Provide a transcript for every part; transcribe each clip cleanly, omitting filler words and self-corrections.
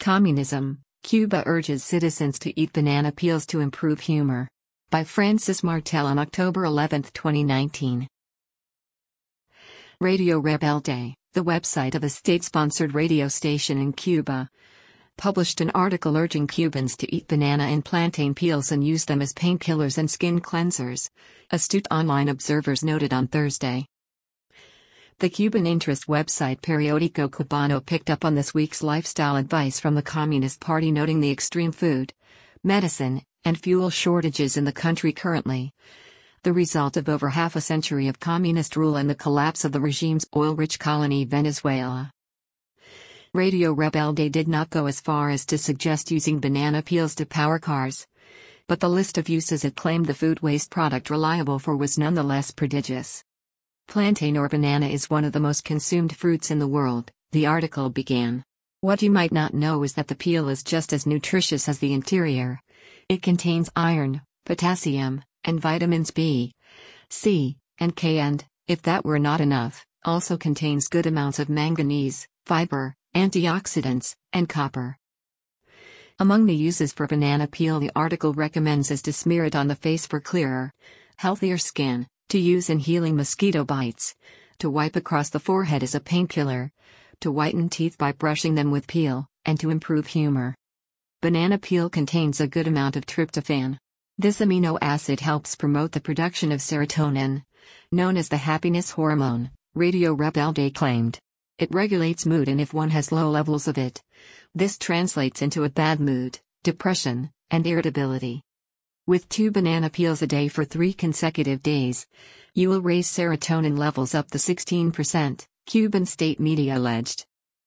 Communism, Cuba urges citizens to eat banana peels to improve humor. By Francis Martel on October 11, 2019. Radio Rebelde, the website of a state-sponsored radio station in Cuba, published an article urging Cubans to eat banana and plantain peels and use them as painkillers and skin cleansers, astute online observers noted on Thursday. The Cuban interest website Periódico Cubano picked up on this week's lifestyle advice from the Communist Party, noting the extreme food, medicine, and fuel shortages in the country currently, the result of over half a century of communist rule and the collapse of the regime's oil-rich colony Venezuela. Radio Rebelde did not go as far as to suggest using banana peels to power cars, but the list of uses it claimed the food waste product reliable for was nonetheless prodigious. Plantain or banana is one of the most consumed fruits in the world, the article began. What you might not know is that the peel is just as nutritious as the interior. It contains iron, potassium, and vitamins B, C, and K, and, if that were not enough, also contains good amounts of manganese, fiber, antioxidants, and copper. Among the uses for banana peel the article recommends is to smear it on the face for clearer, healthier skin, to use in healing mosquito bites, to wipe across the forehead as a painkiller, to whiten teeth by brushing them with peel, and to improve humor. Banana peel contains a good amount of tryptophan. This amino acid helps promote the production of serotonin, known as the happiness hormone, Radio Rebelde claimed. It regulates mood, and if one has low levels of it, this translates into a bad mood, depression, and irritability. With 2 banana peels a day for 3 consecutive days, you will raise serotonin levels up to 16%, Cuban state media alleged.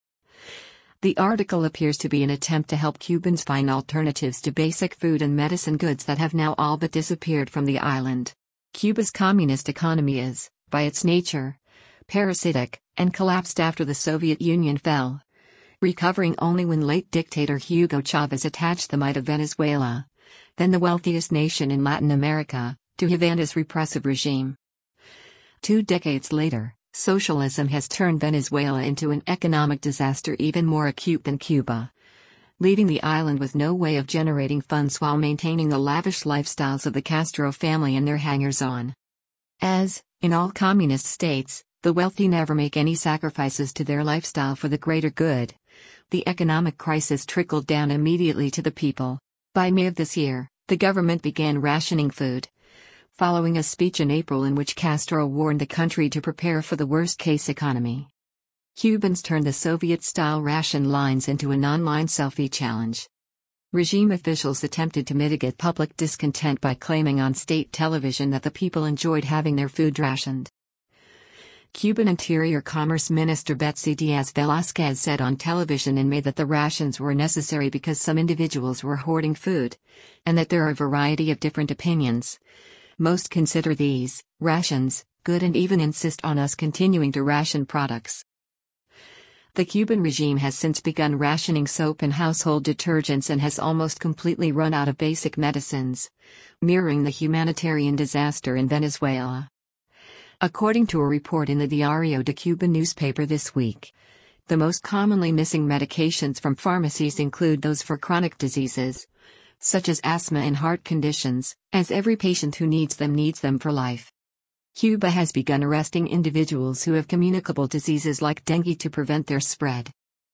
The article appears to be an attempt to help Cubans find alternatives to basic food and medicine goods that have now all but disappeared from the island. Cuba's communist economy is, by its nature, parasitic, and collapsed after the Soviet Union fell, recovering only when late dictator Hugo Chavez attached the might of Venezuela, then the wealthiest nation in Latin America, to Havana's repressive regime. 2 decades later, socialism has turned Venezuela into an economic disaster even more acute than Cuba, leaving the island with no way of generating funds while maintaining the lavish lifestyles of the Castro family and their hangers-on. As, in all communist states, the wealthy never make any sacrifices to their lifestyle for the greater good, the economic crisis trickled down immediately to the people. By May of this year, the government began rationing food, following a speech in April in which Castro warned the country to prepare for the worst-case economy. Cubans turned the Soviet-style ration lines into an online selfie challenge. Regime officials attempted to mitigate public discontent by claiming on state television that the people enjoyed having their food rationed. Cuban Interior Commerce Minister Betsy Diaz Velázquez said on television in May that the rations were necessary because some individuals were hoarding food, and that there are a variety of different opinions. Most consider these rations good and even insist on us continuing to ration products. The Cuban regime has since begun rationing soap and household detergents and has almost completely run out of basic medicines, mirroring the humanitarian disaster in Venezuela. According to a report in the Diario de Cuba newspaper this week, the most commonly missing medications from pharmacies include those for chronic diseases, such as asthma and heart conditions, as every patient who needs them for life. Cuba has begun arresting individuals who have communicable diseases like dengue to prevent their spread.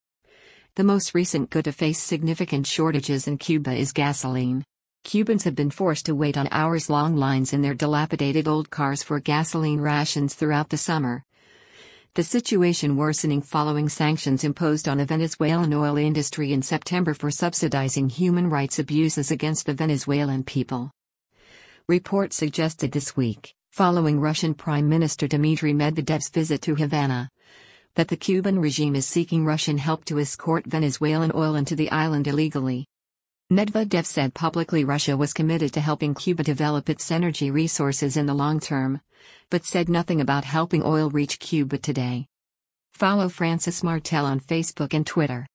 The most recent good to face significant shortages in Cuba is gasoline. Cubans have been forced to wait on hours-long lines in their dilapidated old cars for gasoline rations throughout the summer. The situation worsening following sanctions imposed on the Venezuelan oil industry in September for subsidizing human rights abuses against the Venezuelan people. Reports suggested this week, following Russian Prime Minister Dmitry Medvedev's visit to Havana, that the Cuban regime is seeking Russian help to escort Venezuelan oil into the island illegally. Medvedev said publicly Russia was committed to helping Cuba develop its energy resources in the long term, but said nothing about helping oil reach Cuba today. Follow Francis Martel on Facebook and Twitter.